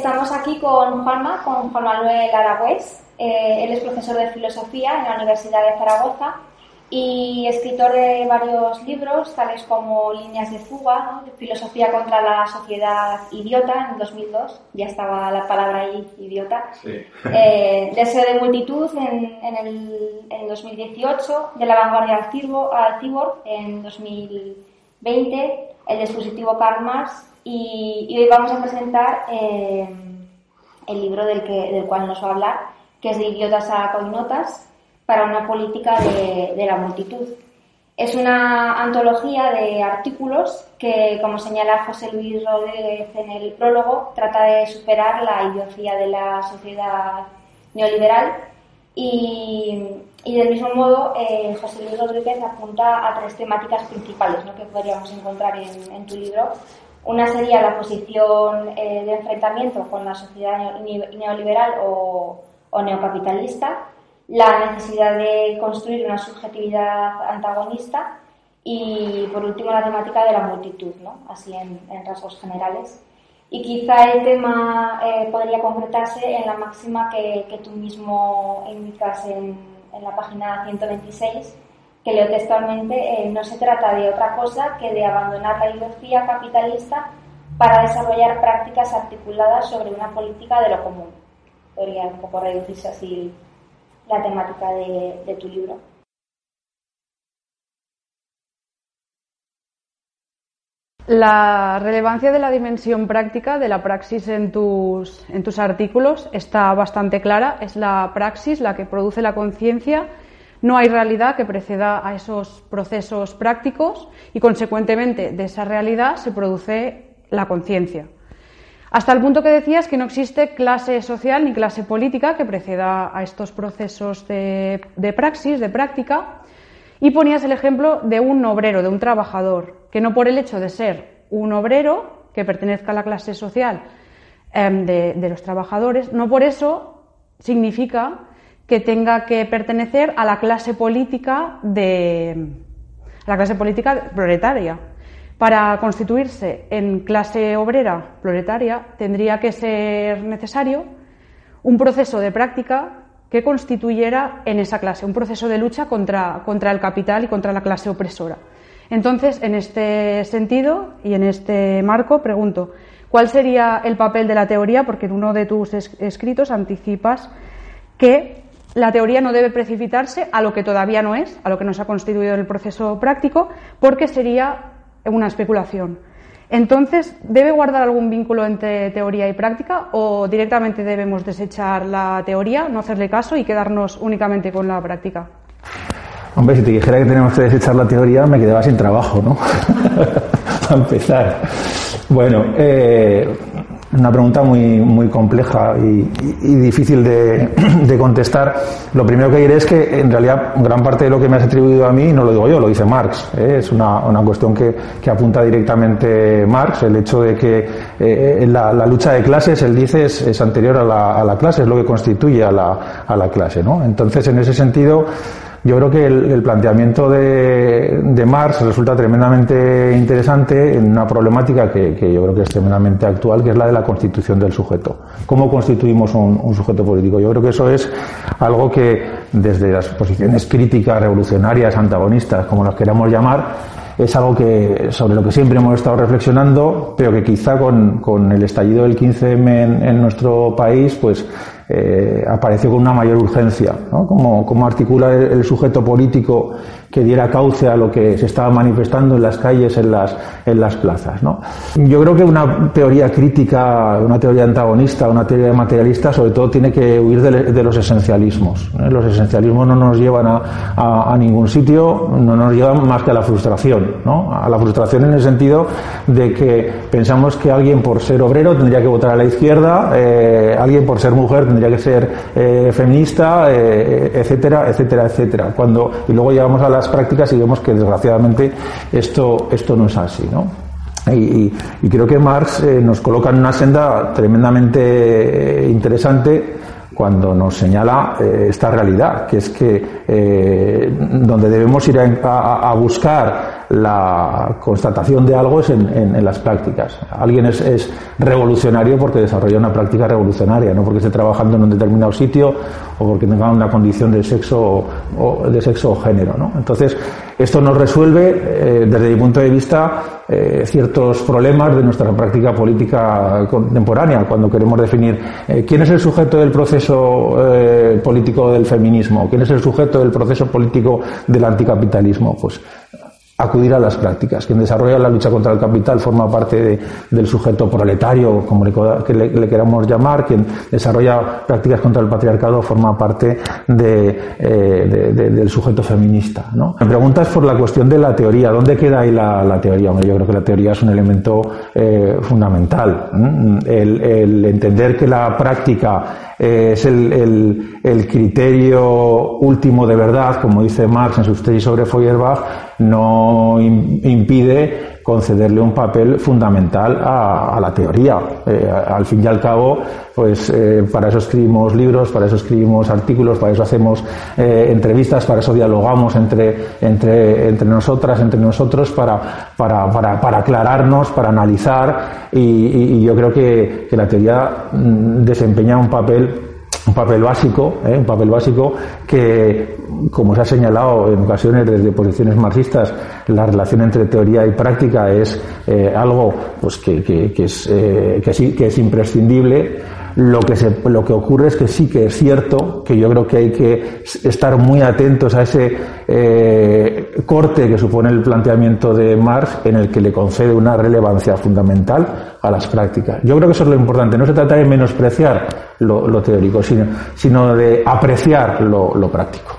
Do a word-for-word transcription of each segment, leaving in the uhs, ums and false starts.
estamos aquí con Juanma, con Juan Manuel Aragüés. Eh, él es profesor de filosofía en la Universidad de Zaragoza y escritor de varios libros, tales como Líneas de fuga, ¿no? Filosofía contra la sociedad idiota, en dos mil dos, ya estaba la palabra ahí, idiota. Sí. Eh, Deseo de multitud en, en el en dos mil dieciocho, De la vanguardia al cyborg, al cyborg en dos mil veinte, El dispositivo Karl Marx, y, y hoy vamos a presentar eh, el libro del, que, del cual nos va a hablar, que es De idiotas a coignotas, para una política de, de la multitud. Es una antología de artículos que, como señala José Luis Rodríguez en el prólogo, trata de superar la idiotía de la sociedad neoliberal y, y del mismo modo eh, José Luis Rodríguez apunta a tres temáticas principales, ¿no?, que podríamos encontrar en, en tu libro. Una sería la posición eh, de enfrentamiento con la sociedad neoliberal o, o neocapitalista, la necesidad de construir una subjetividad antagonista y, por último, la temática de la multitud, ¿no?, así en, en rasgos generales. Y quizá el tema eh, podría concretarse en la máxima que, que tú mismo indicas en, en la página ciento veintiséis, que leo textualmente: eh, no se trata de otra cosa que de abandonar la ideología capitalista para desarrollar prácticas articuladas sobre una política de lo común. Podría un poco reducirse así la temática de, de tu libro. La relevancia de la dimensión práctica de la praxis en tus, en tus artículos está bastante clara. Es la praxis la que produce la conciencia. No hay realidad que preceda a esos procesos prácticos y, consecuentemente, de esa realidad se produce la conciencia. Hasta el punto que decías que no existe clase social ni clase política que preceda a estos procesos de, de praxis, de práctica, y ponías el ejemplo de un obrero, de un trabajador, que no por el hecho de ser un obrero que pertenezca a la clase social eh, de, de los trabajadores, no por eso significa que tenga que pertenecer a la clase política de a la clase política proletaria. Para constituirse en clase obrera proletaria tendría que ser necesario un proceso de práctica que constituyera en esa clase, un proceso de lucha contra, contra el capital y contra la clase opresora. Entonces, en este sentido y en este marco, pregunto, ¿cuál sería el papel de la teoría? Porque en uno de tus escritos anticipas que la teoría no debe precipitarse a lo que todavía no es, a lo que no se ha constituido en el proceso práctico, porque sería una especulación. Entonces, ¿debe guardar algún vínculo entre teoría y práctica o directamente debemos desechar la teoría, no hacerle caso y quedarnos únicamente con la práctica? Hombre, si te dijera que tenemos que desechar la teoría, me quedaba sin trabajo, ¿no? Para empezar. Bueno, eh, una pregunta muy, muy compleja y, y, y difícil de, de contestar. Lo primero que diré es que, en realidad, gran parte de lo que me has atribuido a mí no lo digo yo, lo dice Marx. ¿eh? Es una, una cuestión que, que apunta directamente Marx. El hecho de que eh, la, la lucha de clases, él dice, es, es anterior a la, a la clase, es lo que constituye a la, a la clase, ¿no? Entonces, en ese sentido, yo creo que el, el planteamiento de, de Marx resulta tremendamente interesante en una problemática que, que yo creo que es tremendamente actual, que es la de la constitución del sujeto. ¿Cómo constituimos un, un sujeto político? Yo creo que eso es algo que, desde las posiciones críticas, revolucionarias, antagonistas, como las queramos llamar, es algo que sobre lo que siempre hemos estado reflexionando, pero que quizá con, con el estallido del quince eme en, en nuestro país, pues eh, apareció con una mayor urgencia, ¿no? Cómo, cómo articular el, el sujeto político que diera cauce a lo que se estaba manifestando en las calles, en las, en las plazas, ¿no? Yo creo que una teoría crítica, una teoría antagonista, una teoría materialista, sobre todo tiene que huir de, de los esencialismos, ¿eh? Los esencialismos no nos llevan a, a, a ningún sitio, no nos llevan más que a la frustración, ¿no? A la frustración en el sentido de que pensamos que alguien por ser obrero tendría que votar a la izquierda, eh, alguien por ser mujer tendría que ser eh, feminista, eh, etcétera, etcétera, etcétera. Cuando, y luego llegamos a las prácticas y vemos que desgraciadamente esto, esto no es así, ¿no? Y, y, y creo que Marx eh, nos coloca en una senda tremendamente eh, interesante cuando nos señala eh, esta realidad, que es que eh, donde debemos ir a, a, a buscar la constatación de algo es en, en, en las prácticas. Alguien es, es revolucionario porque desarrolla una práctica revolucionaria, no porque esté trabajando en un determinado sitio o porque tenga una condición de sexo o, o de sexo o género, ¿no? Entonces, esto nos resuelve, eh, desde mi punto de vista, eh, ciertos problemas de nuestra práctica política contemporánea, cuando queremos definir eh, quién es el sujeto del proceso eh, político del feminismo, quién es el sujeto del proceso político del anticapitalismo. Pues acudir a las prácticas. Quien desarrolla la lucha contra el capital forma parte de, del sujeto proletario, como le, que le, le queramos llamar. Quien desarrolla prácticas contra el patriarcado forma parte de, eh, de, de, del sujeto feminista, ¿no? Me preguntas por la cuestión de la teoría. ¿Dónde queda ahí la, la teoría? Hombre, yo creo que la teoría es un elemento eh, fundamental. El, el entender que la práctica eh, es el, el, el criterio último de verdad, como dice Marx en sus tesis sobre Feuerbach, no impide concederle un papel fundamental a, a la teoría. Eh, al fin y al cabo, pues eh, para eso escribimos libros, para eso escribimos artículos, para eso hacemos eh, entrevistas, para eso dialogamos entre, entre, entre nosotras, entre nosotros, para, para, para, para aclararnos, para analizar, y, y, y yo creo que, que la teoría desempeña un papel un papel básico, ¿eh? un papel básico que, como se ha señalado en ocasiones desde posiciones marxistas, la relación entre teoría y práctica es eh, algo pues que, que, que, es, eh, que, sí, que es imprescindible. Lo que, se, lo que ocurre es que sí que es cierto que yo creo que hay que estar muy atentos a ese eh, corte que supone el planteamiento de Marx, en el que le concede una relevancia fundamental a las prácticas. Yo creo que eso es lo importante. No se trata de menospreciar lo, lo teórico, sino, sino de apreciar lo, lo práctico.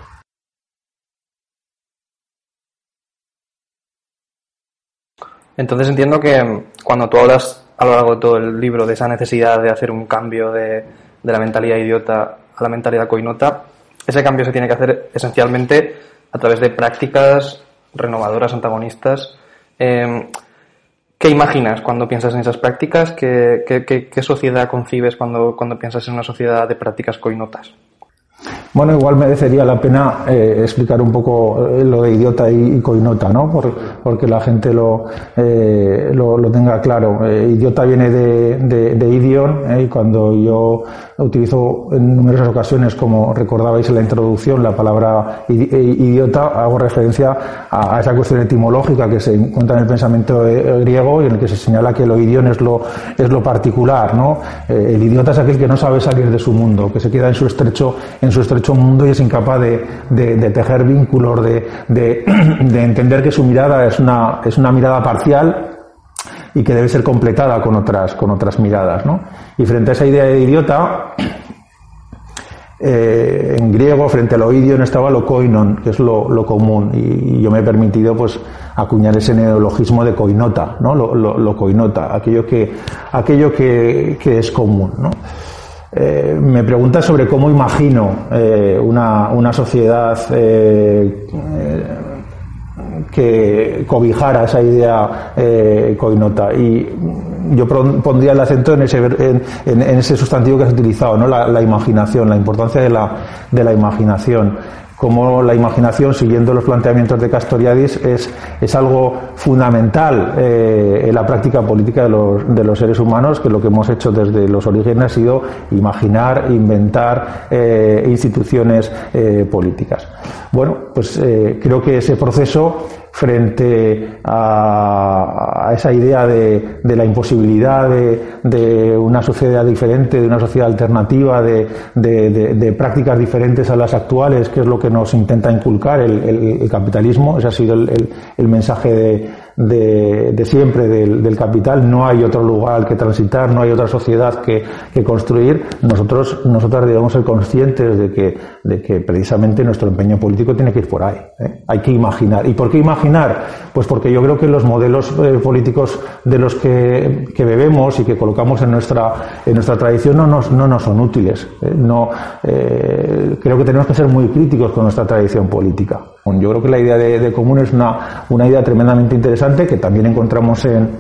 Entonces entiendo que cuando tú hablas a lo largo de todo el libro de esa necesidad de hacer un cambio de, de la mentalidad idiota a la mentalidad coinota, ese cambio se tiene que hacer esencialmente a través de prácticas renovadoras, antagonistas. Eh, ¿Qué imaginas cuando piensas en esas prácticas? ¿Qué, qué, qué, qué sociedad concibes cuando, cuando piensas en una sociedad de prácticas coinotas? Bueno, igual merecería la pena eh, explicar un poco eh, lo de idiota y, y coinota, ¿no? Por, porque la gente lo, eh, lo, lo tenga claro. Eh, idiota viene de, de, de idion, eh, y cuando yo utilizo en numerosas ocasiones, como recordabais en la introducción, la palabra idiota, hago referencia a, a esa cuestión etimológica que se encuentra en el pensamiento eh, griego, y en el que se señala que lo idion es lo, es lo particular, ¿no? Eh, el idiota es aquel que no sabe salir de su mundo, que se queda en su estrecho, en su estrecho mundo y es incapaz de, de, de tejer vínculos, de, de, de entender que su mirada es una, es una mirada parcial y que debe ser completada con otras, con otras miradas, ¿no? Y frente a esa idea de idiota, eh, en griego, frente a lo idion, estaba lo koinon, que es lo, lo común, y, y yo me he permitido pues acuñar ese neologismo de koinota, ¿no? Lo, lo, lo koinota, aquello que, aquello que, que es común, ¿no? Eh, me preguntas sobre cómo imagino eh, una, una sociedad eh, eh, que cobijara esa idea eh, coinota, y yo pondría el acento en ese, en, en, en ese sustantivo que has utilizado, ¿no? La, la imaginación, la importancia de la, de la imaginación. Como la imaginación, siguiendo los planteamientos de Castoriadis, es, es algo fundamental eh, en la práctica política de los, de los seres humanos, que lo que hemos hecho desde los orígenes ha sido imaginar, inventar eh, instituciones eh, políticas. Bueno, pues eh, creo que ese proceso, frente a, a esa idea de, de la imposibilidad de, de una sociedad diferente, de una sociedad alternativa, de, de, de, de prácticas diferentes a las actuales, que es lo que nos intenta inculcar el, el, el capitalismo. Ese ha sido el, el, el mensaje de, de, de siempre del, del capital. No hay otro lugar al que transitar, no hay otra sociedad que, que construir. Nosotros, nosotras debemos ser conscientes de que, de que precisamente nuestro empeño político tiene que ir por ahí, ¿eh? Hay que imaginar. ¿Y por qué imaginar? Pues porque yo creo que los modelos eh, políticos de los que, que bebemos y que colocamos en nuestra, en nuestra tradición no nos, no nos son útiles. ¿eh? No, eh, creo que tenemos que ser muy críticos con nuestra tradición política. Yo creo que la idea de, de común es una, una idea tremendamente interesante, que también encontramos en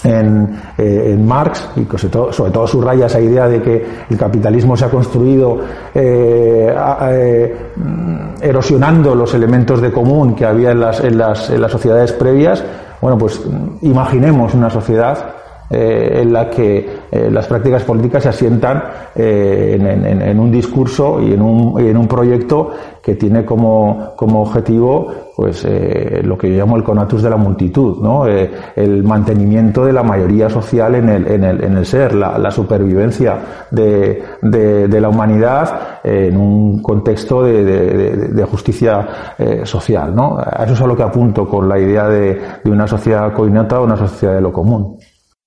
en, eh, en Marx, y que sobre todo, sobre todo subraya esa idea de que el capitalismo se ha construido eh, eh, erosionando los elementos de común que había en las, en las, en las sociedades previas. Bueno, pues imaginemos una sociedad eh, en la que eh, las prácticas políticas se asientan eh, en, en, en un discurso y en un, y en un proyecto que tiene como, como objetivo pues eh, lo que yo llamo el conatus de la multitud, ¿no? Eh, el mantenimiento de la mayoría social en el, en el, en el ser, la, la supervivencia de, de, de la humanidad eh, en un contexto de, de, de justicia eh, social, ¿no? A eso es a lo que apunto con la idea de, de una sociedad cognata o una sociedad de lo común.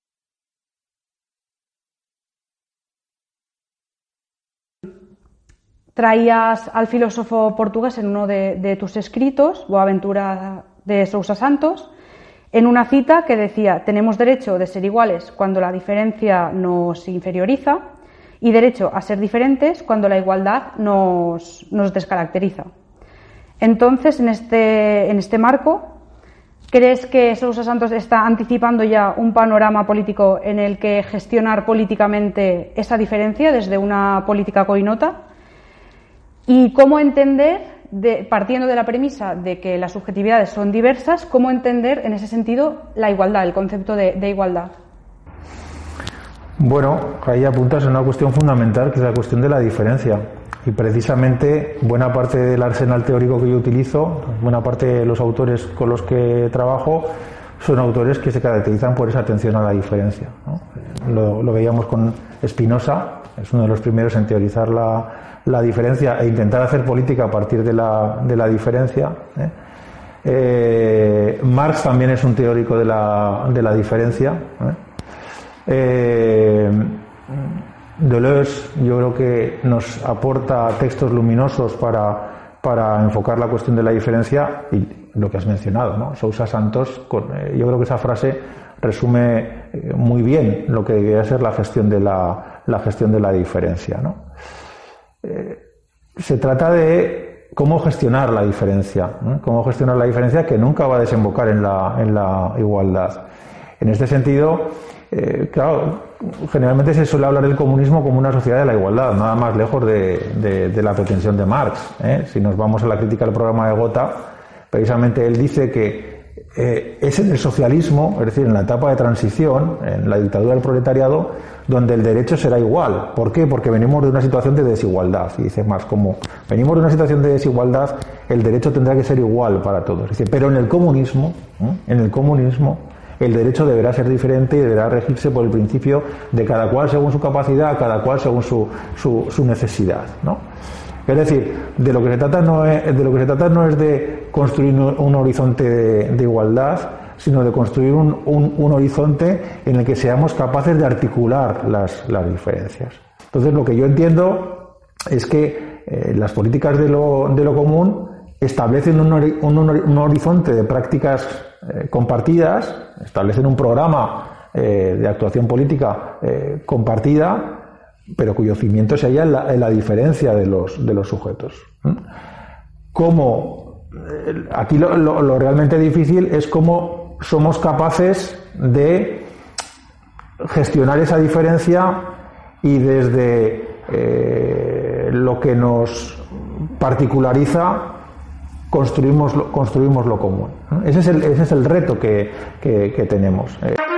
Traías al filósofo portugués en uno de, de tus escritos, Boaventura de Sousa Santos, en una cita que decía: tenemos derecho de ser iguales cuando la diferencia nos inferioriza y derecho a ser diferentes cuando la igualdad nos, nos descaracteriza. Entonces, en este, en este marco, ¿crees que Sousa Santos está anticipando ya un panorama político en el que gestionar políticamente esa diferencia desde una política cognota? ¿Y cómo entender, de, partiendo de la premisa de que las subjetividades son diversas, cómo entender en ese sentido la igualdad, el concepto de, de igualdad? Bueno, ahí apuntas a una cuestión fundamental, que es la cuestión de la diferencia. Y precisamente buena parte del arsenal teórico que yo utilizo, buena parte de los autores con los que trabajo, son autores que se caracterizan por esa atención a la diferencia, ¿no? Lo, lo veíamos con Spinoza, es uno de los primeros en teorizar la, la diferencia e intentar hacer política a partir de la, de la diferencia, ¿eh? Eh, Marx también es un teórico de la, de la diferencia, ¿eh? Eh, Deleuze yo creo que nos aporta textos luminosos para, para enfocar la cuestión de la diferencia, y lo que has mencionado, ¿no? Sousa Santos, con, eh, yo creo que esa frase resume eh, muy bien lo que debería ser la gestión de la, la gestión de la diferencia, ¿no? Eh, se trata de cómo gestionar la diferencia, ¿no? Cómo gestionar la diferencia que nunca va a desembocar en la, en la igualdad. En este sentido, eh, claro, generalmente se suele hablar del comunismo como una sociedad de la igualdad, nada más lejos de, de, de la pretensión de Marx, ¿eh? Si nos vamos a la crítica del programa de Gotha, precisamente él dice que eh, es en el socialismo, es decir, en la etapa de transición, en la dictadura del proletariado, donde el derecho será igual. ¿Por qué? Porque venimos de una situación de desigualdad. Y dice Marx, como venimos de una situación de desigualdad, el derecho tendrá que ser igual para todos. Dice, pero en el comunismo, ¿eh? en el comunismo, el derecho deberá ser diferente y deberá regirse por el principio de cada cual según su capacidad, cada cual según su, su, su necesidad, ¿no? Es decir, de lo que se trata no es, de lo que se trata no es de construir un horizonte de, de igualdad, sino de construir un, un, un horizonte en el que seamos capaces de articular las, las diferencias. Entonces, lo que yo entiendo es que eh, las políticas de lo, de lo común establecen un, un, un horizonte de prácticas eh, compartidas, establecen un programa eh, de actuación política eh, compartida, pero cuyo cimiento se halla en la, en la diferencia de los, de los sujetos. Cómo, aquí lo, lo, lo realmente difícil es cómo somos capaces de gestionar esa diferencia y desde eh, lo que nos particulariza construimos lo, construimos lo común. Ese es el, ese es el reto que, que, que tenemos.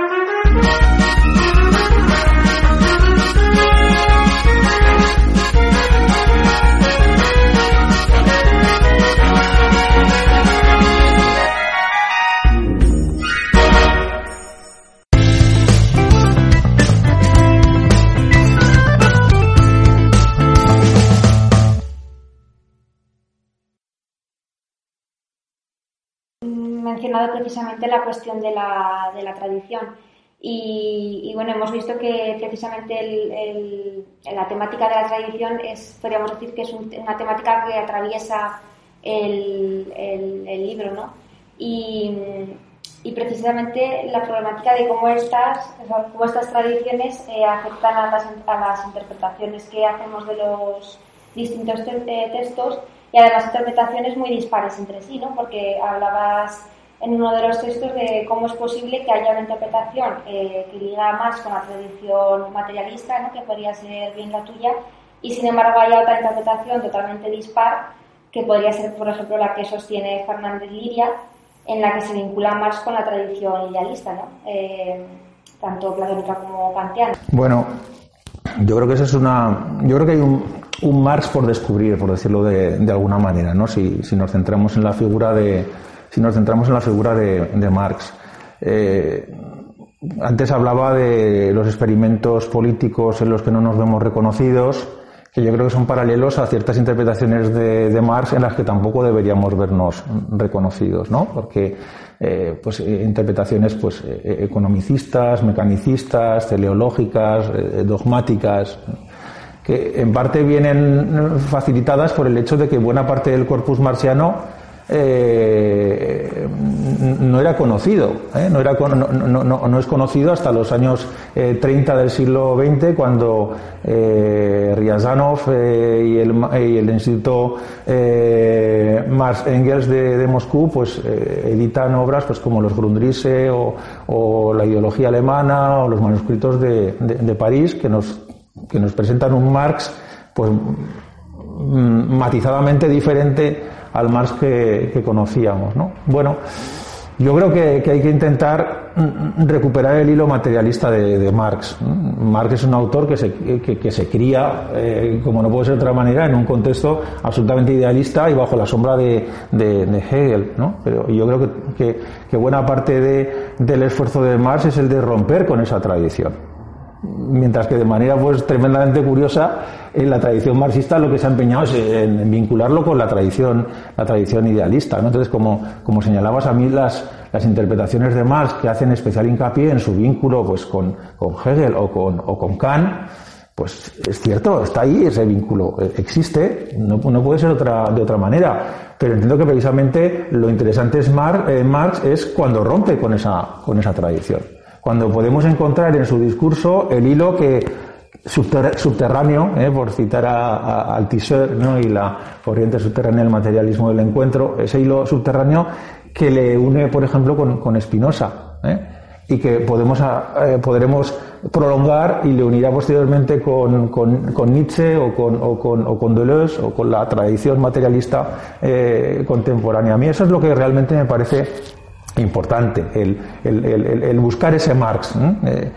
mencionado precisamente la cuestión de la, de la tradición y, y bueno, hemos visto que precisamente el, el, la temática de la tradición es, podríamos decir que es un, una temática que atraviesa el, el, el libro, ¿no? Y, y precisamente la problemática de cómo estas, cómo estas tradiciones eh, afectan a las, a las interpretaciones que hacemos de los distintos te- textos y además interpretaciones muy dispares entre sí, ¿no? Porque hablabas en uno de los textos de cómo es posible que haya una interpretación eh, que liga más con la tradición materialista, ¿no? Que podría ser bien la tuya, y sin embargo haya otra interpretación totalmente dispar, que podría ser, por ejemplo, la que sostiene Fernández Liria, en la que se vincula Marx con la tradición idealista, ¿no? Eh, tanto platónica como kantiana. Bueno, yo creo que eso es una, yo creo que hay un, un Marx por descubrir, por decirlo de, de alguna manera, ¿no? Si, si nos centramos en la figura de, si nos centramos en la figura de, de Marx. Eh, antes hablaba de los experimentos políticos en los que no nos vemos reconocidos, que yo creo que son paralelos a ciertas interpretaciones de, de Marx en las que tampoco deberíamos vernos reconocidos, ¿no? Porque eh, pues eh, interpretaciones pues eh, economicistas, mecanicistas, teleológicas, eh, dogmáticas, que en parte vienen facilitadas por el hecho de que buena parte del corpus marxiano Eh, no era conocido, ¿eh? no, era, no, no, no, no es conocido hasta los años eh, treinta del siglo veinte, cuando eh, Ryazanov eh, y, el, y el Instituto eh, Marx Engels de, de Moscú pues eh, editan obras pues como los Grundrisse o, o la ideología alemana o los manuscritos de, de, de París, que nos, que nos presentan un Marx pues matizadamente diferente al Marx que, que conocíamos, ¿no? Bueno, yo creo que, que hay que intentar recuperar el hilo materialista de, de Marx. Marx es un autor que se, que, que se cría, eh, como no puede ser de otra manera, en un contexto absolutamente idealista y bajo la sombra de, de, de Hegel, ¿no? Pero yo creo que, que, que buena parte de, del esfuerzo de Marx es el de romper con esa tradición. Mientras que de manera pues tremendamente curiosa, en la tradición marxista lo que se ha empeñado es en, en vincularlo con la tradición la tradición idealista, ¿no? Entonces, como, como señalabas, a mí las, las interpretaciones de Marx que hacen especial hincapié en su vínculo pues con, con Hegel o con, o con Kant, pues es cierto, está ahí ese vínculo, existe, no, no puede ser otra, de otra manera, pero entiendo que precisamente lo interesante es Marx, eh, Marx es cuando rompe con esa, con esa tradición. Cuando podemos encontrar en su discurso el hilo que subter, subterráneo, eh, por citar a, a Althusser, ¿no? Y la corriente subterránea del materialismo del encuentro, ese hilo subterráneo que le une, por ejemplo, con, con Spinoza, ¿eh? Y que podemos eh, podremos prolongar y le unirá posteriormente con, con, con Nietzsche o con, o, con, o con Deleuze o con la tradición materialista eh, contemporánea. A mí eso es lo que realmente me parece importante, el, el, el, el buscar ese Marx. ¿eh?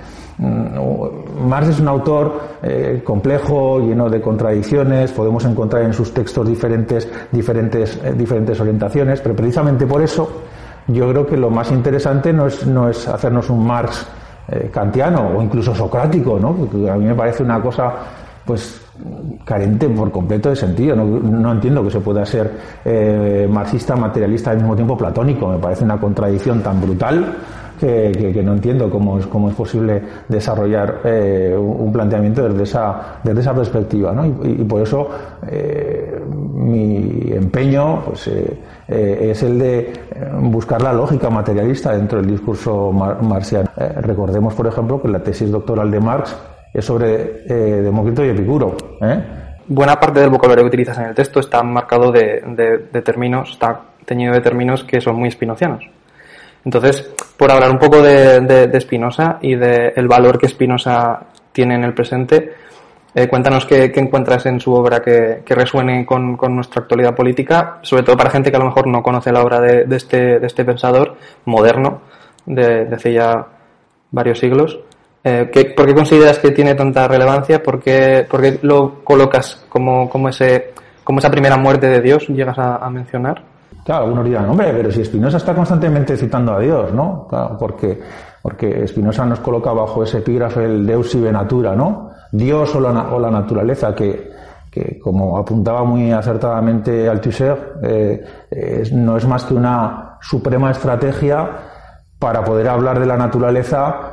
Marx es un autor eh, complejo, lleno de contradicciones, podemos encontrar en sus textos diferentes, diferentes, eh, diferentes orientaciones, pero precisamente por eso yo creo que lo más interesante no es, no es hacernos un Marx eh, kantiano o incluso socrático, ¿no? Porque a mí me parece una cosa pues carente por completo de sentido. No, no entiendo que se pueda ser eh, marxista, materialista al mismo tiempo platónico. Me parece una contradicción tan brutal que, que, que no entiendo cómo es, cómo es posible desarrollar eh, un planteamiento desde esa, desde esa perspectiva, ¿no? Y, y por eso eh, mi empeño pues, eh, eh, es el de buscar la lógica materialista dentro del discurso mar marxiano. Eh, recordemos, por ejemplo, que la tesis doctoral de Marx es sobre eh, Demócrito y Epicuro, ¿eh? Buena parte del vocabulario que utilizas en el texto está marcado de, de, de términos, está teñido de términos que son muy spinozianos. Entonces, por hablar un poco de, de, de Spinoza y del valor que Spinoza tiene en el presente, eh, cuéntanos qué, qué encuentras en su obra que, que resuene con, con nuestra actualidad política, sobre todo para gente que a lo mejor no conoce la obra de, de, este, de este pensador moderno de, de hace ya varios siglos. Eh, ¿qué, ¿Por qué consideras que tiene tanta relevancia? ¿Por qué, por qué lo colocas como, como, ese, como esa primera muerte de Dios, llegas a, a mencionar? Claro, algunos dirán, hombre, pero si Spinoza está constantemente citando a Dios, ¿no? Claro, porque, porque Spinoza nos coloca bajo ese epígrafe el Deus sive natura, ¿no? Dios o la, o la naturaleza, que, que como apuntaba muy acertadamente Althusser, eh, eh, no es más que una suprema estrategia para poder hablar de la naturaleza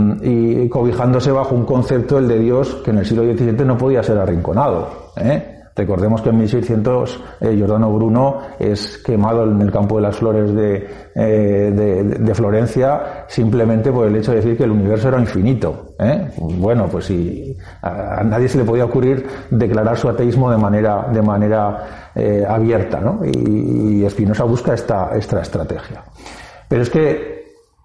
y cobijándose bajo un concepto, el de Dios, que en el siglo diecisiete no podía ser arrinconado, ¿eh? Recordemos que en mil seiscientos eh, Giordano Bruno es quemado en el campo de las flores de, eh, de, de Florencia simplemente por el hecho de decir que el universo era infinito. ¿eh? Bueno, pues si a, a nadie se le podía ocurrir declarar su ateísmo de manera, de manera eh, abierta, ¿no? Y, y Spinoza busca esta, esta estrategia. Pero es que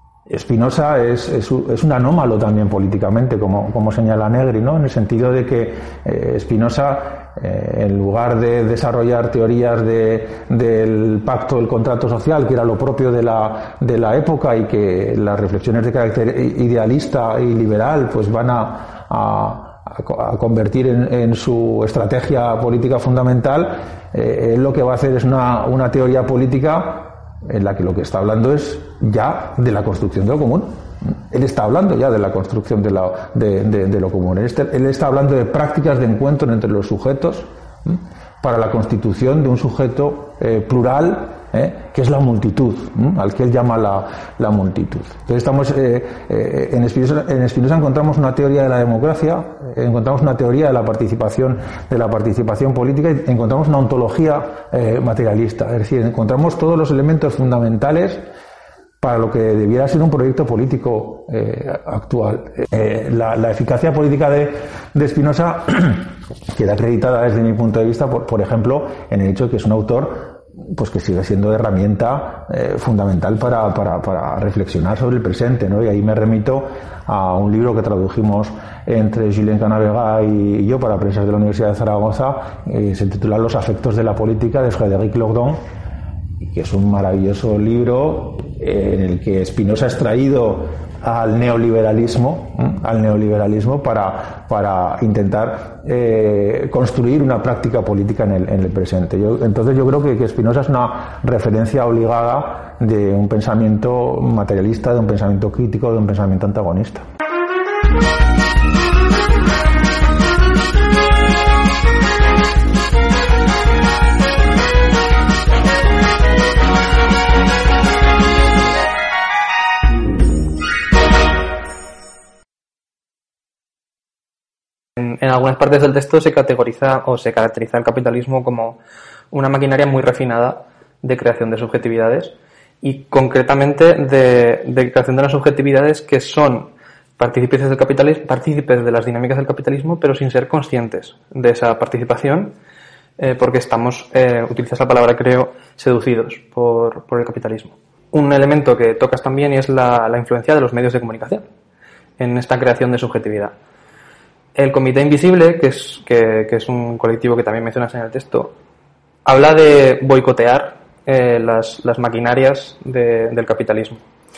Spinoza es, es, es un anómalo también políticamente, como, como señala Negri, ¿no? En el sentido de que eh, Spinoza, eh, en lugar de desarrollar teorías de, del pacto, del contrato social, que era lo propio de la, de la época, y que las reflexiones de carácter idealista y liberal pues van a, a, a convertir en, en su estrategia política fundamental, eh, él lo que va a hacer es una, una teoría política en la que lo que está hablando es ya de la construcción de lo común. Él está hablando ya de la construcción de, la, de, de, de lo común. Él está, él está hablando de prácticas de encuentro entre los sujetos ¿eh? para la constitución de un sujeto eh, plural, ¿eh? que es la multitud, ¿eh? al que él llama la, la multitud. Entonces estamos eh, eh, en Spinoza, en Spinoza encontramos una teoría de la democracia, eh, encontramos una teoría de la participación de la participación política, y encontramos una ontología eh, materialista. Es decir, encontramos todos los elementos fundamentales para lo que debiera ser un proyecto político eh, actual. Eh, la, la eficacia política de, de Spinoza queda acreditada desde mi punto de vista, por, por ejemplo, en el hecho de que es un autor pues que sigue siendo herramienta eh, fundamental para, para, para reflexionar sobre el presente, ¿no? Y ahí me remito a un libro que tradujimos entre Julien Canavega y yo para Prensas de la Universidad de Zaragoza, eh, se titula Los afectos de la política, de Frédéric Lordon, que es un maravilloso libro eh, en el que Spinoza ha extraído al neoliberalismo, ¿eh? al neoliberalismo para, para intentar eh, construir una práctica política en el, en el presente. Yo, entonces yo creo que, que Spinoza es una referencia obligada de un pensamiento materialista, de un pensamiento crítico, de un pensamiento antagonista. En algunas partes del texto se categoriza o se caracteriza el capitalismo como una maquinaria muy refinada de creación de subjetividades, y concretamente de, de creación de las subjetividades que son partícipes del capitalismo, partícipes de las dinámicas del capitalismo, pero sin ser conscientes de esa participación, eh, porque estamos, eh, utiliza esa palabra creo, seducidos por, por el capitalismo. Un elemento que tocas también y es la, la influencia de los medios de comunicación en esta creación de subjetividad. El Comité Invisible, que es, que, que es un colectivo que también mencionas en el texto, habla de boicotear eh, las, las maquinarias de, del capitalismo.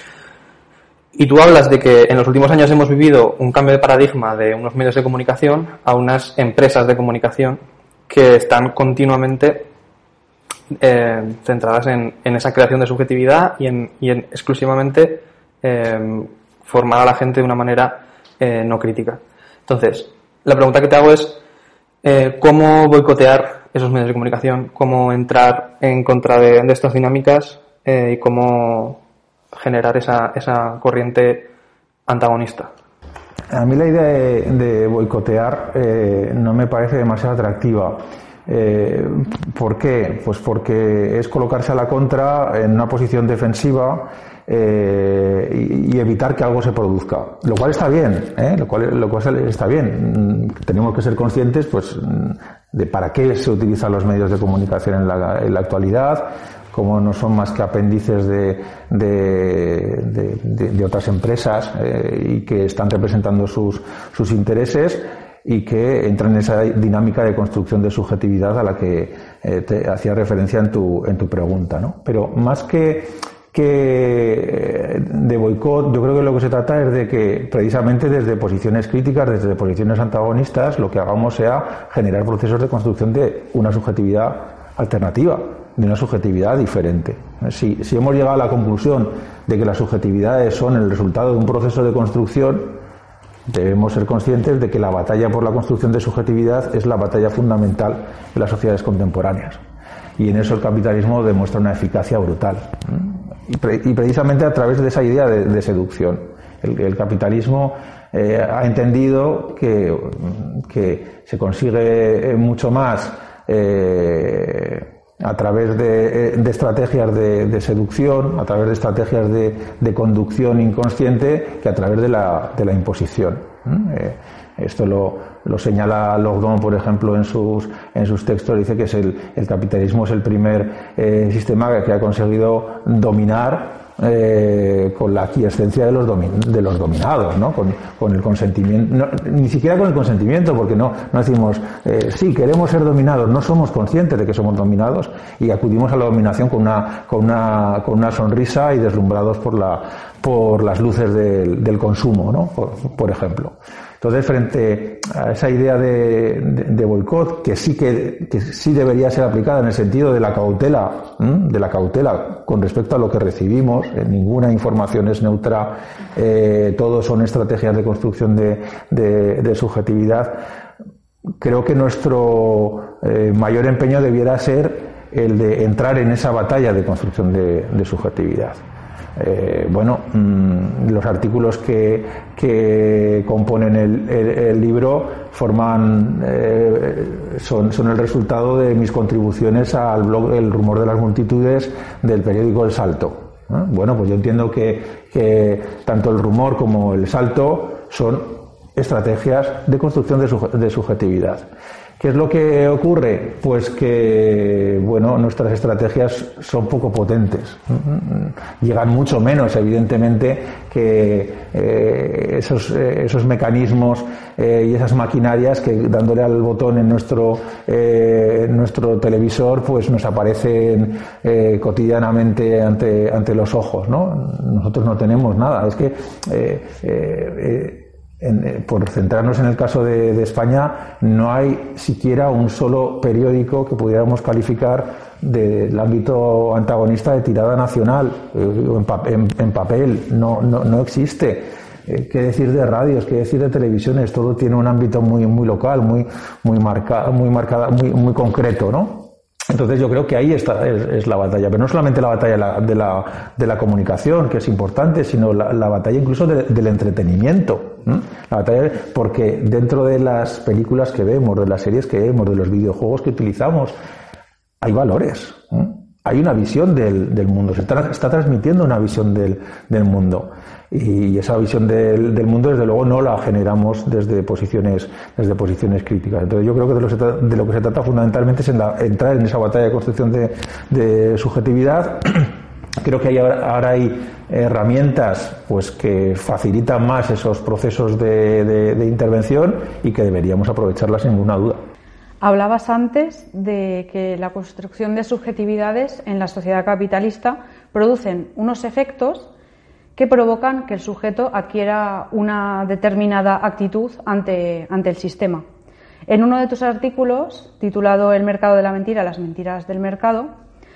Y tú hablas de que en los últimos años hemos vivido un cambio de paradigma de unos medios de comunicación a unas empresas de comunicación que están continuamente eh, centradas en, en esa creación de subjetividad y en, y en exclusivamente eh, formar a la gente de una manera eh, no crítica. Entonces, la pregunta que te hago es eh, ¿cómo boicotear esos medios de comunicación? ¿Cómo entrar en contra de, de estas dinámicas? Eh, ¿Y cómo generar esa, esa corriente antagonista? A mí la idea de, de boicotear eh, no me parece demasiado atractiva. Eh, ¿Por qué? Pues porque es colocarse a la contra en una posición defensiva eh, y, y evitar que algo se produzca, lo cual está bien, ¿eh? lo cual, lo cual está bien. Tenemos que ser conscientes, pues, de para qué se utilizan los medios de comunicación en la, en la actualidad, como no son más que apéndices de, de, de, de, de otras empresas eh, y que están representando sus, sus intereses, y que entran en esa dinámica de construcción de subjetividad a la que eh, te hacía referencia en tu, en tu pregunta, ¿no? Pero más que, que de boicot, yo creo que lo que se trata es de que precisamente desde posiciones críticas, desde posiciones antagonistas, lo que hagamos sea generar procesos de construcción de una subjetividad alternativa, de una subjetividad diferente. Si, si hemos llegado a la conclusión de que las subjetividades son el resultado de un proceso de construcción, debemos ser conscientes de que la batalla por la construcción de subjetividad es la batalla fundamental en las sociedades contemporáneas. Y en eso el capitalismo demuestra una eficacia brutal. Y, pre- y precisamente a través de esa idea de, de seducción. El, el capitalismo eh, ha entendido que, que se consigue mucho más eh, a través de, de estrategias de, de seducción, a través de estrategias de, de conducción inconsciente, que a través de la, de la imposición. Eh, esto lo, lo señala Lordon, por ejemplo, en sus, en sus textos. Dice que es el, el capitalismo es el primer eh, sistema que ha conseguido dominar Eh, con la aquiescencia de los, domin, de los dominados, ¿no? Con, con el consentimiento, no, ni siquiera con el consentimiento, porque no, no decimos, eh, sí, queremos ser dominados, no somos conscientes de que somos dominados y acudimos a la dominación con una, con una, con una sonrisa y deslumbrados por la, por las luces del, del consumo, ¿no? Por, por ejemplo. Entonces, frente a esa idea de, de, de boicot, que sí que, que sí debería ser aplicada en el sentido de la cautela, ¿m? de la cautela con respecto a lo que recibimos, eh, ninguna información es neutra, eh, todo son estrategias de construcción de, de, de subjetividad. Creo que nuestro eh, mayor empeño debiera ser el de entrar en esa batalla de construcción de, de subjetividad. Eh, bueno, mmm, los artículos que, que componen el, el, el libro forman eh, son, son el resultado de mis contribuciones al blog El Rumor de las Multitudes del periódico El Salto. ¿Eh? Bueno, pues yo entiendo que, que tanto el rumor como el salto son estrategias de construcción de, suje, de subjetividad. ¿Qué es lo que ocurre? Pues que, bueno, nuestras estrategias son poco potentes. Llegan mucho menos, evidentemente, que eh, esos, eh, esos mecanismos eh, y esas maquinarias que, dándole al botón en nuestro, eh, nuestro televisor, pues nos aparecen eh, cotidianamente ante, ante los ojos, ¿no? Nosotros no tenemos nada. Es que eh, eh, En, por centrarnos en el caso de, de España, no hay siquiera un solo periódico que pudiéramos calificar del ámbito antagonista de tirada nacional, eh, en, en, en papel, no, no, no existe. Eh, ¿Qué decir de radios? ¿Qué decir de televisiones? Todo tiene un ámbito muy, muy local, muy, muy marcado, muy marcada, muy, muy concreto, ¿no? Entonces yo creo que ahí está, es, es la batalla, pero no solamente la batalla de la, de la, de la comunicación, que es importante, sino la, la batalla incluso de, del entretenimiento. ¿eh? La batalla, porque dentro de las películas que vemos, de las series que vemos, de los videojuegos que utilizamos, hay valores. ¿eh? Hay una visión del, del mundo, se tra- está transmitiendo una visión del, del mundo. Y esa visión del, del mundo, desde luego, no la generamos desde posiciones, desde posiciones críticas. Entonces, yo creo que de lo, se tra- de lo que se trata fundamentalmente es en la, entrar en esa batalla de construcción de, de subjetividad. Creo que hay, ahora hay herramientas pues que facilitan más esos procesos de, de, de intervención y que deberíamos aprovecharlas sin ninguna duda. Hablabas antes de que la construcción de subjetividades en la sociedad capitalista producen unos efectos que provocan que el sujeto adquiera una determinada actitud ante, ante el sistema. En uno de tus artículos, titulado El mercado de la mentira, las mentiras del mercado,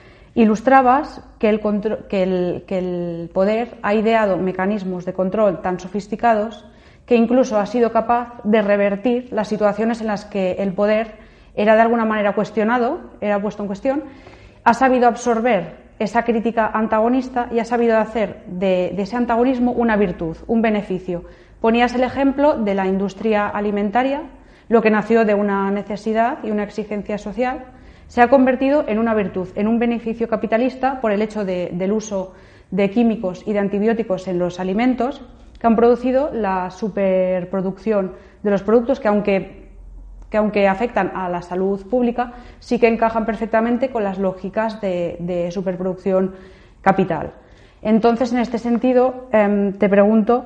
ilustrabas que el, contro- que el, que el poder ha ideado mecanismos de control tan sofisticados que incluso ha sido capaz de revertir las situaciones en las que el poder era de alguna manera cuestionado, era puesto en cuestión, ha sabido absorber esa crítica antagonista y ha sabido hacer de, de ese antagonismo una virtud, un beneficio. Ponías el ejemplo de la industria alimentaria, lo que nació de una necesidad y una exigencia social, se ha convertido en una virtud, en un beneficio capitalista por el hecho de, del uso de químicos y de antibióticos en los alimentos, que han producido la superproducción de los productos que, aunque que aunque afectan a la salud pública, sí que encajan perfectamente con las lógicas de, de superproducción capital. Entonces, en este sentido, eh, te pregunto,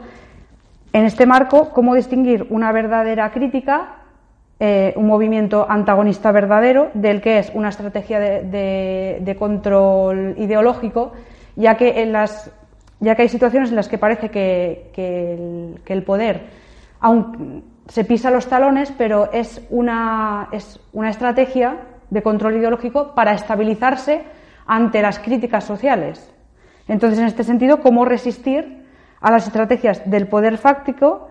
en este marco, ¿cómo distinguir una verdadera crítica, eh, un movimiento antagonista verdadero, del que es una estrategia de, de, de control ideológico, ya que, en las, ya que hay situaciones en las que parece que, que, el, que el poder, aunque se pisa los talones, pero es una, es una estrategia de control ideológico para estabilizarse ante las críticas sociales. Entonces, en este sentido, ¿cómo resistir a las estrategias del poder fáctico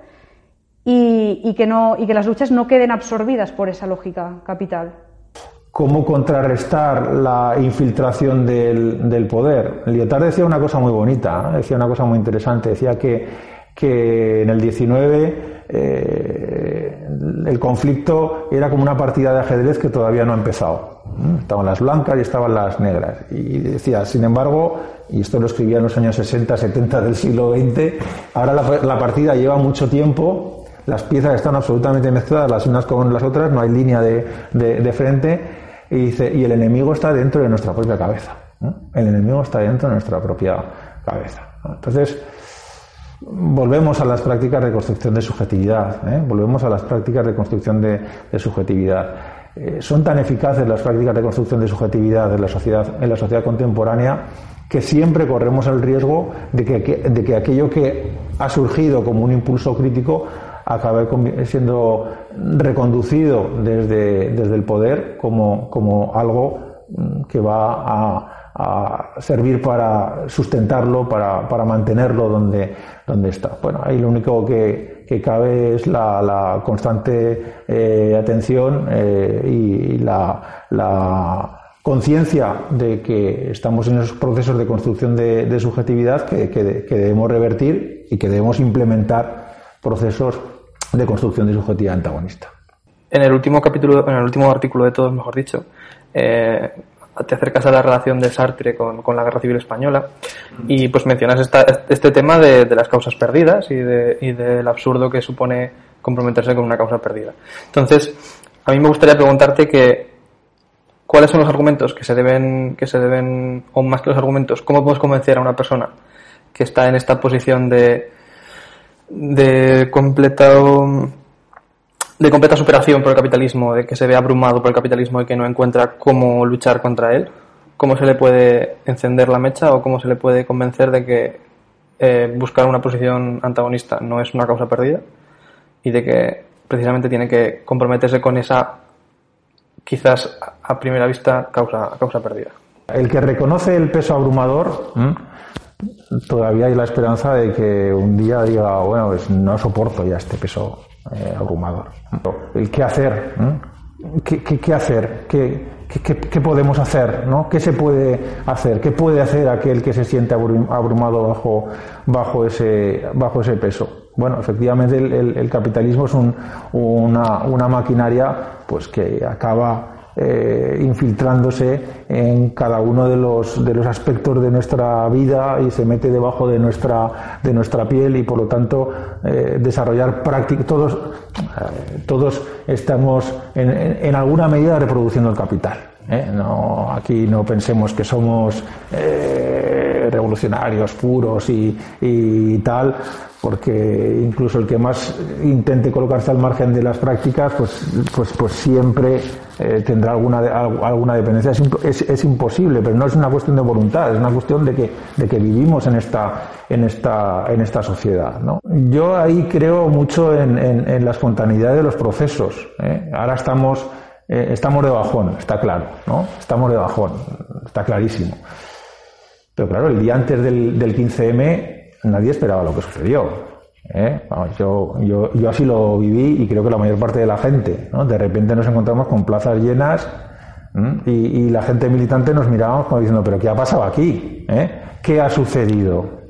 y, y, que, no, y que las luchas no queden absorbidas por esa lógica capital? ¿Cómo contrarrestar la infiltración del, del poder? Lyotard decía una cosa muy bonita, ¿eh? Decía una cosa muy interesante, decía que que en el diecinueve eh, el conflicto era como una partida de ajedrez que todavía no ha empezado. Estaban las blancas y estaban las negras. Y decía, sin embargo, y esto lo escribía en los años sesenta, setenta del siglo veinte, ahora la, la partida lleva mucho tiempo, las piezas están absolutamente mezcladas las unas con las otras, no hay línea de, de, de frente, y dice, y el enemigo está dentro de nuestra propia cabeza. ¿no? El enemigo está dentro de nuestra propia cabeza. ¿no? Entonces, volvemos a las prácticas de construcción de subjetividad, ¿eh? volvemos a las prácticas de construcción de, de subjetividad. Eh, son tan eficaces las prácticas de construcción de subjetividad en la sociedad, en la sociedad contemporánea, que siempre corremos el riesgo de que, de que aquello que ha surgido como un impulso crítico acabe siendo reconducido desde, desde el poder como, como algo que va a, a servir para sustentarlo, para, para mantenerlo donde, donde está. Bueno, ahí lo único que, que cabe es la, la constante eh, atención eh, y la, la conciencia de que estamos en esos procesos de construcción de, de subjetividad que, que, que debemos revertir y que debemos implementar procesos de construcción de subjetividad antagonista. En el último capítulo, en el último artículo de Todos, mejor dicho, eh, te acercas a la relación de Sartre con, con la Guerra Civil Española y pues mencionas esta, este tema de, de las causas perdidas y, de, y del absurdo que supone comprometerse con una causa perdida. Entonces, a mí me gustaría preguntarte que cuáles son los argumentos que se deben, que se deben, o más que los argumentos, cómo podemos convencer a una persona que está en esta posición de, de completo de completa superación por el capitalismo, de que se ve abrumado por el capitalismo y que no encuentra cómo luchar contra él, cómo se le puede encender la mecha o cómo se le puede convencer de que eh, buscar una posición antagonista no es una causa perdida y de que precisamente tiene que comprometerse con esa, quizás a primera vista, causa, causa perdida. El que reconoce el peso abrumador, ¿eh? todavía hay la esperanza de que un día diga, bueno, pues no soporto ya este peso eh, abrumador. El qué hacer, ¿eh? ¿Qué, qué, qué hacer, ¿Qué, qué, qué podemos hacer, ¿no? ¿Qué se puede hacer? ¿Qué puede hacer aquel que se siente abrumado bajo, bajo, ese, bajo ese peso? Bueno, efectivamente el, el, el capitalismo es un, una, una maquinaria pues que acaba Eh, infiltrándose en cada uno de los de los aspectos de nuestra vida y se mete debajo de nuestra de nuestra piel y por lo tanto eh, desarrollar prácticas. Todos eh, todos estamos en, en, en alguna medida reproduciendo el capital. ¿eh? No, aquí no pensemos que somos eh, revolucionarios puros y, y tal, porque incluso el que más intente colocarse al margen de las prácticas, pues, pues, pues siempre eh, tendrá alguna, alguna dependencia. Es, es, es imposible, pero no es una cuestión de voluntad, es una cuestión de que, de que vivimos en esta, en esta, en esta sociedad, ¿no? Yo ahí creo mucho en, en, en la espontaneidad de los procesos. ¿eh? Ahora estamos, eh, estamos de bajón, está claro, ¿no? Estamos de bajón, está clarísimo. Pero claro, el día antes del, del quince eme nadie esperaba lo que sucedió. ¿eh? Vamos, yo, yo, yo así lo viví y creo que la mayor parte de la gente, ¿no? De repente nos encontramos con plazas llenas y, y la gente militante nos mirábamos como diciendo, ¿pero qué ha pasado aquí? ¿eh? ¿Qué ha sucedido?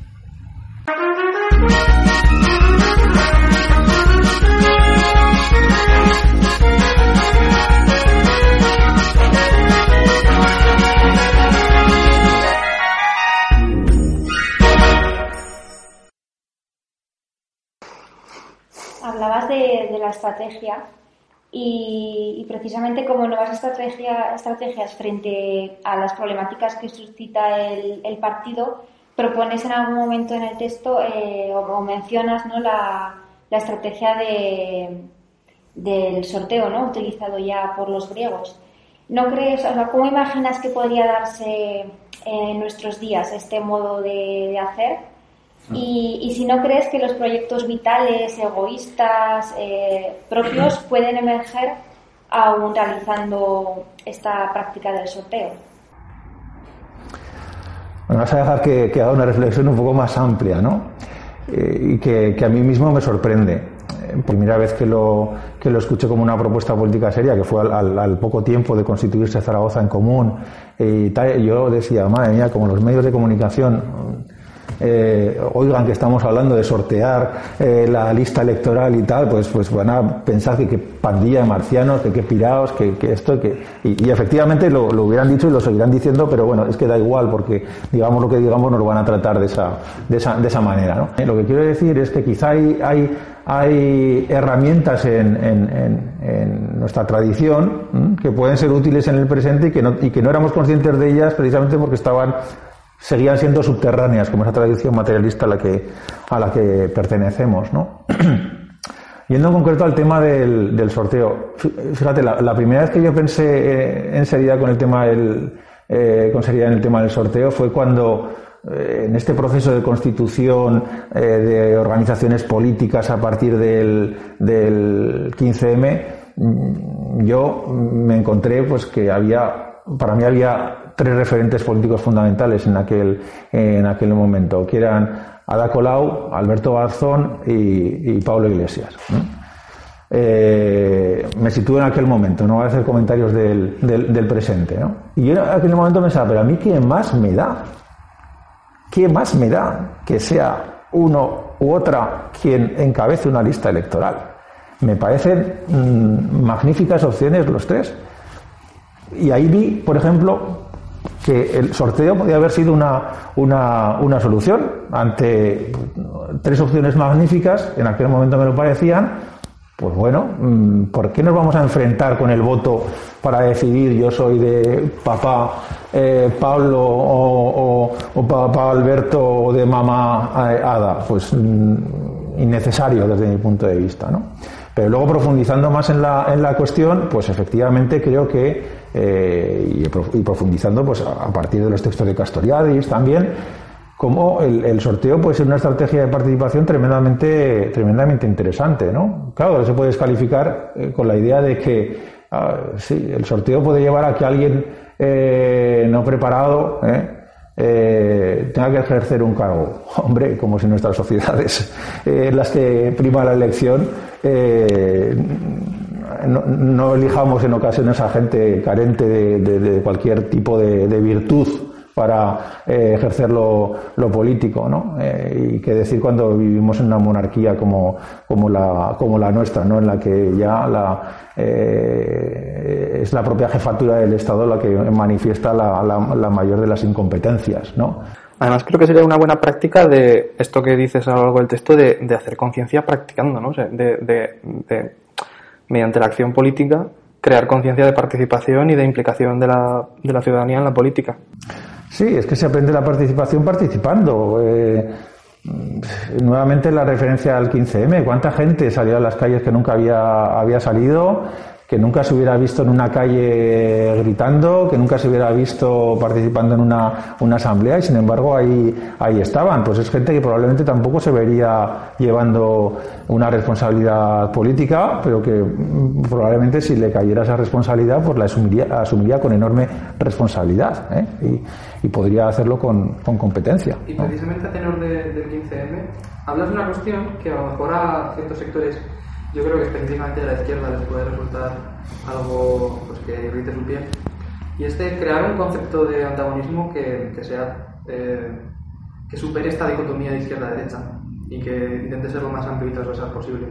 Hablabas de, de la estrategia y, y precisamente como nuevas estrategia, estrategias frente a las problemáticas que suscita el, el partido, propones en algún momento en el texto eh, o, o mencionas, ¿no? la, la estrategia de, del sorteo, ¿no? Utilizado ya por los griegos. ¿No crees, o sea, cómo imaginas que podría darse en nuestros días este modo de, de hacer? Y, y si no crees que los proyectos vitales, egoístas, eh, propios pueden emerger aún realizando esta práctica del sorteo. Me vas a dejar que, que haga una reflexión un poco más amplia, ¿no? Eh, y que, que a mí mismo me sorprende. Eh, primera vez que lo, que lo escuché como una propuesta política seria, que fue al, al, al poco tiempo de constituirse Zaragoza en Común, eh, y tal, yo decía, madre mía, como los medios de comunicación eh, oigan que estamos hablando de sortear eh, la lista electoral y tal, pues pues van a pensar que qué pandilla de marcianos, que qué piraos, que, que esto, que y, y efectivamente lo, lo hubieran dicho y lo seguirán diciendo, pero bueno, es que da igual porque digamos lo que digamos nos lo van a tratar de esa de esa, de esa manera, ¿no? Eh, lo que quiero decir es que quizá hay hay hay herramientas en, en, en, en nuestra tradición ¿m? que pueden ser útiles en el presente y que no y que no éramos conscientes de ellas precisamente porque estaban seguían siendo subterráneas, como esa tradición materialista a la que a la que pertenecemos, ¿no? Yendo en concreto al tema del, del sorteo, fíjate, la, la primera vez que yo pensé eh, en seriedad con el tema del eh, con seriedad en el tema del sorteo fue cuando eh, en este proceso de constitución eh, de organizaciones políticas a partir del, del quince eme, yo me encontré pues que había, para mí había tres referentes políticos fundamentales en aquel en aquel momento, que eran Ada Colau, Alberto Garzón y, y Pablo Iglesias. Eh, me sitúo en aquel momento, no voy a hacer comentarios del, del, del presente, ¿no? Y yo en aquel momento pensaba, pero a mí ¿qué más me da? ¿Qué más me da que sea uno u otra quien encabece una lista electoral? Me parecen mmm, magníficas opciones los tres. Y ahí vi, por ejemplo, que el sorteo podía haber sido una, una, una solución ante tres opciones magníficas, en aquel momento me lo parecían. Pues bueno, ¿por qué nos vamos a enfrentar con el voto para decidir yo soy de papá eh, Pablo o, o, o papá Alberto o de mamá Ada? Pues innecesario desde mi punto de vista, ¿no? Pero luego profundizando más en la, en la cuestión, pues efectivamente creo que, eh, y, y profundizando pues a partir de los textos de Castoriadis también, como el, el sorteo puede ser una estrategia de participación tremendamente, tremendamente interesante, ¿no? Claro, se puede descalificar eh, con la idea de que, ah, sí, el sorteo puede llevar a que alguien eh, no preparado, eh, Eh, tenga que ejercer un cargo. Hombre, como si nuestras sociedades eh, en las que prima la elección eh, no, no elijamos en ocasiones a gente carente de, de, de cualquier tipo de, de virtud para eh, ejercer lo, lo político, ¿no? Eh, y qué decir cuando vivimos en una monarquía como, como, la, como la nuestra, ¿no? En la que ya la, eh, es la propia jefatura del Estado la que manifiesta la, la, la mayor de las incompetencias, ¿no? Además, creo que sería una buena práctica de esto que dices a lo largo del texto, de, de hacer conciencia practicando, ¿no? O sea, de, de, de, mediante la acción política, crear conciencia de participación y de implicación de la, de la ciudadanía en la política. Sí, es que se aprende la participación participando. Eh, nuevamente la referencia al quince eme. ¿Cuánta gente salió a las calles que nunca había, había salido? Que nunca se hubiera visto en una calle gritando, que nunca se hubiera visto participando en una, una asamblea y sin embargo ahí, ahí estaban. Pues es gente que probablemente tampoco se vería llevando una responsabilidad política, pero que probablemente si le cayera esa responsabilidad pues la asumiría, asumiría con enorme responsabilidad, ¿eh? y, y podría hacerlo con, con competencia, ¿no? Y precisamente a tenor de, del quince eme, hablas de una cuestión que a lo mejor a ciertos sectores, yo creo que específicamente a la izquierda les puede resultar algo pues, que irrite su piel, y es de crear un concepto de antagonismo que, que sea eh, que supere esta dicotomía de izquierda-derecha y que intente ser lo más amplio y transversal posible.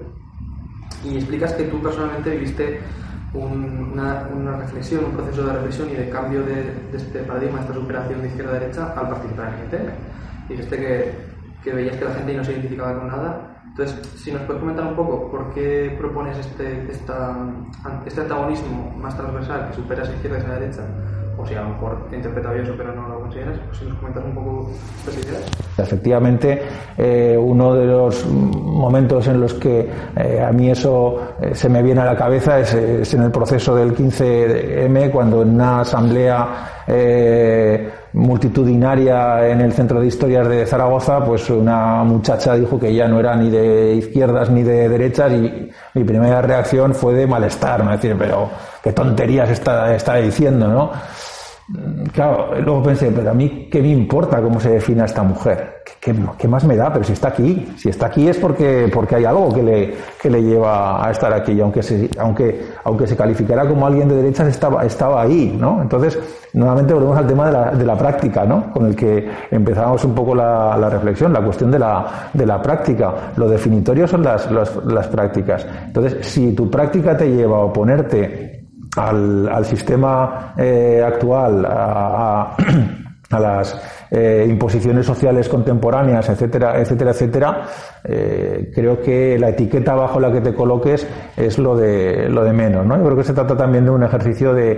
Y explicas que tú personalmente viviste un, una, una reflexión, un proceso de reflexión y de cambio de, de este paradigma, esta superación de izquierda-derecha al participar en el quince eme. Dijiste que, que veías que la gente no se identificaba con nada. Entonces, si nos puedes comentar un poco por qué propones este, esta, este antagonismo más transversal que supera esa izquierda y esa derecha, o si a lo mejor he interpretado eso pero no lo consideras, pues si nos comentas un poco estas ideas. Efectivamente, eh, uno de los momentos en los que eh, a mí eso eh, se me viene a la cabeza es, es en el proceso del quince eme, cuando en una asamblea eh, multitudinaria en el Centro de Historias de Zaragoza, pues una muchacha dijo que ella no era ni de izquierdas ni de derechas, y mi primera reacción fue de malestar, ¿no? Es decir, pero qué tonterías está, está diciendo, ¿no? claro, luego pensé, pero a mí qué me importa cómo se define a esta mujer, ¿Qué, qué, qué más me da? Pero si está aquí, si está aquí es porque porque hay algo que le que le lleva a estar aquí, y aunque se aunque aunque se calificara como alguien de derechas, estaba estaba ahí, ¿no? Entonces, nuevamente volvemos al tema de la de la práctica, ¿no? Con el que empezamos un poco la, la reflexión, la cuestión de la de la práctica. Lo definitorio son las las, las prácticas. Entonces, si tu práctica te lleva a oponerte al, al sistema eh, actual, a, a, a las eh, imposiciones sociales contemporáneas, etcétera, etcétera, etcétera, eh, creo que la etiqueta bajo la que te coloques es lo de lo de menos, ¿no? Yo creo que se trata también de un ejercicio de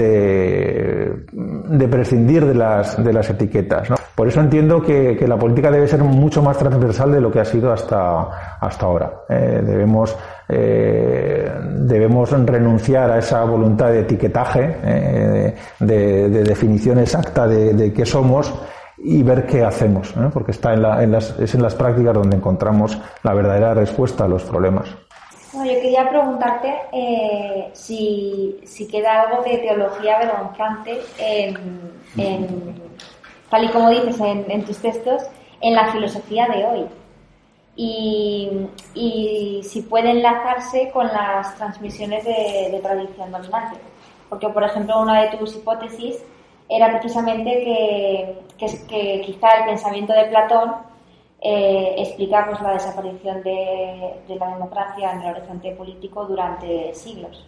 de, de prescindir de las de las etiquetas, ¿no? Por eso entiendo que, que la política debe ser mucho más transversal de lo que ha sido hasta hasta ahora. Eh, debemos Eh, debemos renunciar a esa voluntad de etiquetaje, eh, de, de definición exacta de, de qué somos y ver qué hacemos, ¿eh? Porque está en, la, en las, es en las prácticas donde encontramos la verdadera respuesta a los problemas. Bueno, yo quería preguntarte eh, si, si queda algo de teología vergonzante en, en, tal y como dices en, en tus textos, en la filosofía de hoy. Y, y si puede enlazarse con las transmisiones de, de tradición dominante. Porque, por ejemplo, una de tus hipótesis era precisamente que, que, que quizá el pensamiento de Platón eh, explica pues, la desaparición de, de la democracia en el horizonte político durante siglos.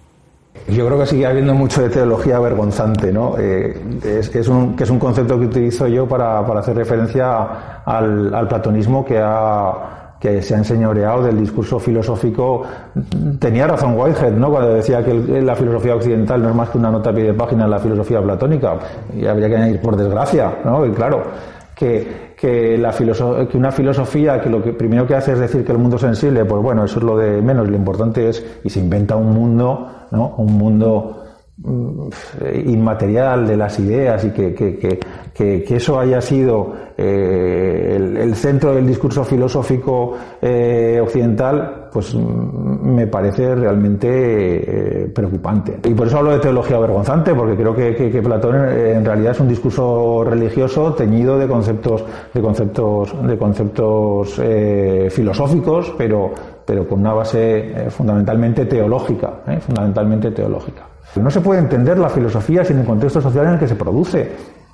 Yo creo que sigue habiendo mucho de teología vergonzante, ¿no? Eh, es, que, es un, que es un concepto que utilizo yo para, para hacer referencia al, al platonismo que, ha, que se ha enseñoreado del discurso filosófico. Tenía razón Whitehead, ¿no? Cuando decía que el, la filosofía occidental no es más que una nota a pie de página en la filosofía platónica. Y habría que añadir, por desgracia, ¿no? Y claro, que, que, la filoso- que una filosofía que lo que primero que hace es decir que el mundo es sensible, pues bueno, eso es lo de menos. Lo importante es, y se inventa un mundo, ¿no? Un mundo mm, inmaterial de las ideas, y que, que, que, que, que eso haya sido eh, el, el centro del discurso filosófico eh, occidental, pues mm, me parece realmente eh, preocupante. Y por eso hablo de teología vergonzante, porque creo que, que, que Platón eh, en realidad es un discurso religioso teñido de conceptos de conceptos de conceptos eh, filosóficos, pero pero con una base eh, fundamentalmente teológica, eh, fundamentalmente teológica. No se puede entender la filosofía sin el contexto social en el que se produce.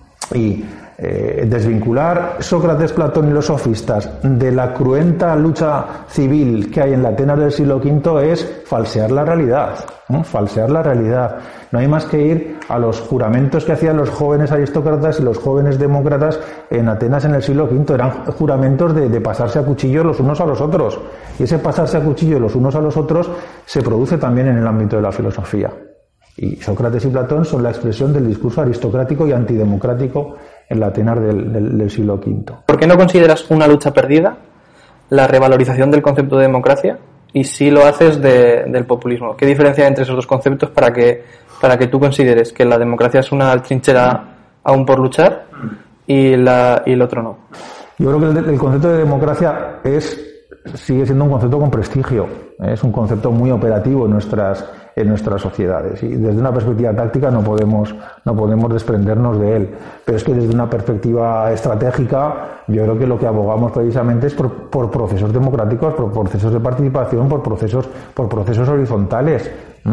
Y eh, desvincular Sócrates, Platón y los sofistas de la cruenta lucha civil que hay en la Atenas del siglo quinto es falsear la realidad, ¿no? Falsear la realidad. No hay más que ir a los juramentos que hacían los jóvenes aristócratas y los jóvenes demócratas en Atenas en el siglo quinto. Eran juramentos de, de pasarse a cuchillo los unos a los otros. Y ese pasarse a cuchillo los unos a los otros se produce también en el ámbito de la filosofía. Y Sócrates y Platón son la expresión del discurso aristocrático y antidemocrático en la Atenas del, del, del siglo quinto. ¿Por qué no consideras una lucha perdida la revalorización del concepto de democracia y sí lo haces de, del populismo? ¿Qué diferencia hay entre esos dos conceptos para que, para que tú consideres que la democracia es una trinchera aún por luchar y, la, y el otro no? Yo creo que el, el concepto de democracia es sigue siendo un concepto con prestigio, es un concepto muy operativo en nuestras en nuestras sociedades, y desde una perspectiva táctica no podemos no podemos desprendernos de él, pero es que desde una perspectiva estratégica yo creo que lo que abogamos precisamente es por, por procesos democráticos, por procesos de participación, por procesos por procesos horizontales.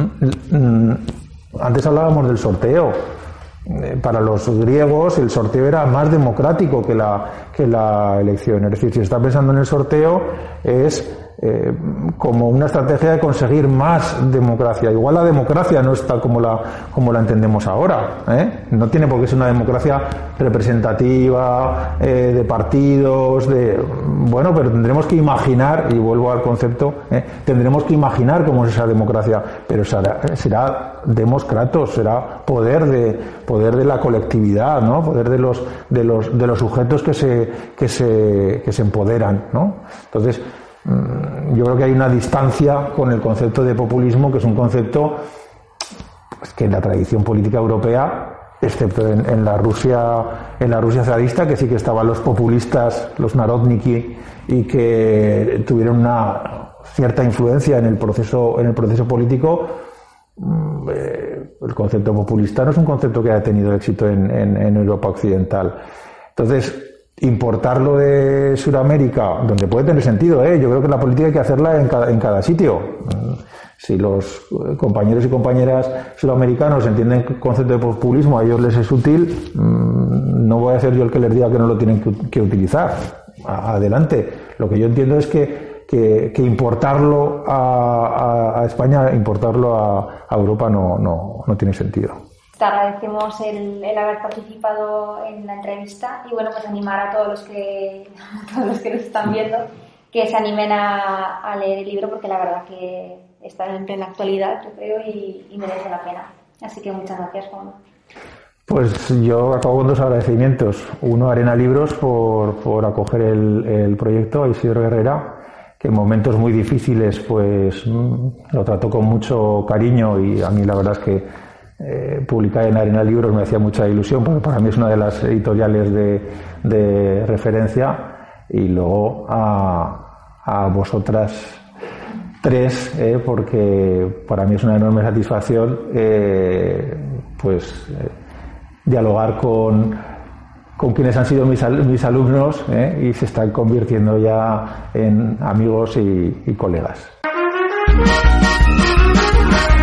¿Mm? Antes hablábamos del sorteo. Para los griegos el sorteo era más democrático que la, que la elección. Es decir, si está pensando en el sorteo es eh, como una estrategia de conseguir más democracia. Igual la democracia no está como la, como la entendemos ahora, ¿eh? No tiene por qué ser una democracia representativa, eh, de partidos, de bueno, pero tendremos que imaginar, y vuelvo al concepto, ¿eh? tendremos que imaginar cómo es esa democracia, pero será, será demoscratos, será poder de poder de la colectividad, ¿no? Poder de los de los de los sujetos que se que se que se empoderan, ¿no? Entonces, yo creo que hay una distancia con el concepto de populismo, que es un concepto pues, que en la tradición política europea, excepto en, en la Rusia en la Rusia zarista, que sí que estaban los populistas, los narodniki, y que tuvieron una cierta influencia en el proceso en el proceso político, eh, El concepto populista no es un concepto que haya tenido éxito en, en, en Europa occidental. Entonces, importarlo de Sudamérica, donde puede tener sentido, ¿eh? Yo creo que la política hay que hacerla en cada, en cada sitio. Si los compañeros y compañeras sudamericanos entienden que el concepto de populismo a ellos les es útil, no voy a ser yo el que les diga que no lo tienen que, que utilizar. Adelante. Lo que yo entiendo es que, que, que importarlo a, a, a España, importarlo a, a Europa no, no, no tiene sentido. Te agradecemos el, el haber participado en la entrevista y bueno, pues animar a todos los que, a todos los que nos están viendo que se animen a, a leer el libro, porque la verdad que está en plena actualidad, yo creo, y, y merece la pena. Así que muchas gracias, Juan. Pues yo acabo con dos agradecimientos. Uno, Arena Libros, por, por acoger el, el proyecto, a Isidro Herrera, que en momentos muy difíciles pues lo trató con mucho cariño, y a mí la verdad es que eh, publicar en Arena Libros me hacía mucha ilusión, porque para mí es una de las editoriales de, de referencia. Y luego a, a vosotras tres, eh, porque para mí es una enorme satisfacción eh, pues eh, dialogar con, con quienes han sido mis, mis alumnos eh, y se están convirtiendo ya en amigos y, y colegas.